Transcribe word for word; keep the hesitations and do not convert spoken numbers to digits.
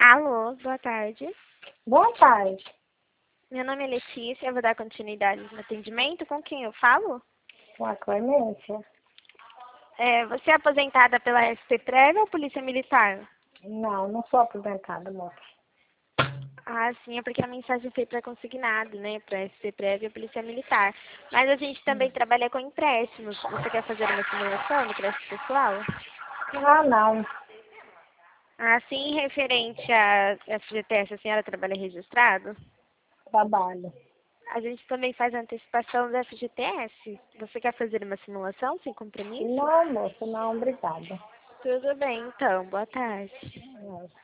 Alô, boa tarde. Boa tarde. Meu nome é Letícia, eu vou dar continuidade no atendimento. Com quem eu falo? Com a Clemência? É, você é aposentada pela S C Prévia ou Polícia Militar? Não, não sou aposentada, moça. Ah, sim, é porque a mensagem foi pré-consignada, né? Para S C Prévia e Polícia Militar. Mas a gente também trabalha com empréstimos. Você quer fazer uma simulação no crédito pessoal? Ah, não. Ah, sim, referente a F G T S, a senhora trabalha registrado? Trabalho. A gente também faz a antecipação do F G T S. Você quer fazer uma simulação sem compromisso? Não, moça, não, obrigada. Tudo bem, então. Boa tarde. É.